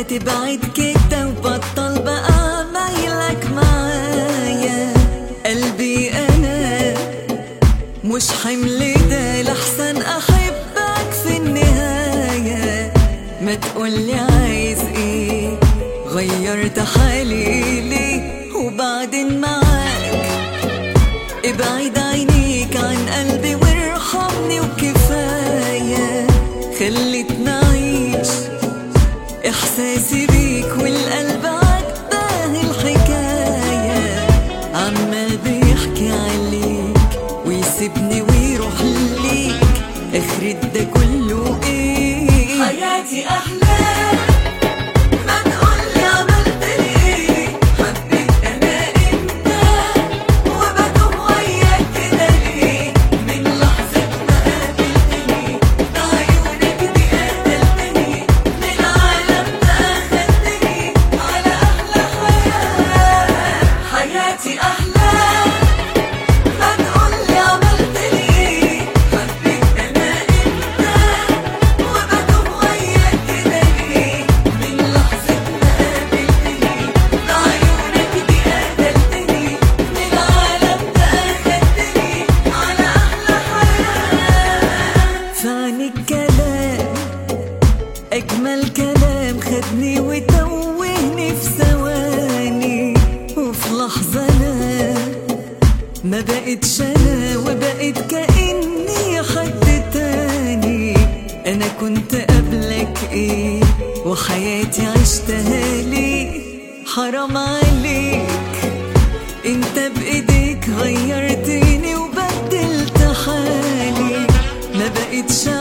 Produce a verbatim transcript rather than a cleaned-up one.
تبعد كده وبطل بقى مايلك معايا. قلبي انا مش حمل ده، لحسن احبك في النهاية. ما تقولي عايز ايه، غيرت حالي ليه وبعدين معاك. ابعد عينيك عن قلبي وارحمني وكفاية. خلتني اعيش احساسي بيك والقلب عجباه الحكاية. عمال بيحكي عليك ويسيبني ويروح ليك، اخرت ده كله ايه؟ حياتي احلام، ما تقولي عملت ليه. حبيت انا انت وبدوم وياك كده ليه. من لحظة ما قابلتني بعيونك دي قتلتني، من عالم ده اخدتني على احلى حياة. حياتي احلام، ما تقولي عملت ليه. حبيت انا انت وبدوم وياك كده ليه. من لحظة ما قابلتني بعيونك دي قتلتني، من عالم ده اخدتني على احلى حياة. فعني الكلام أجمل كلام، خدني وتوهني في ثواني. وفي لحظة أنا ما بقتش أنا، وبقيت كأني حد تاني. أنا كنت قبلك إيه وحياتي عشتها ليه؟ حرام عليك، انت بإيديك غيرتني وبدلت حالي. ما بقتش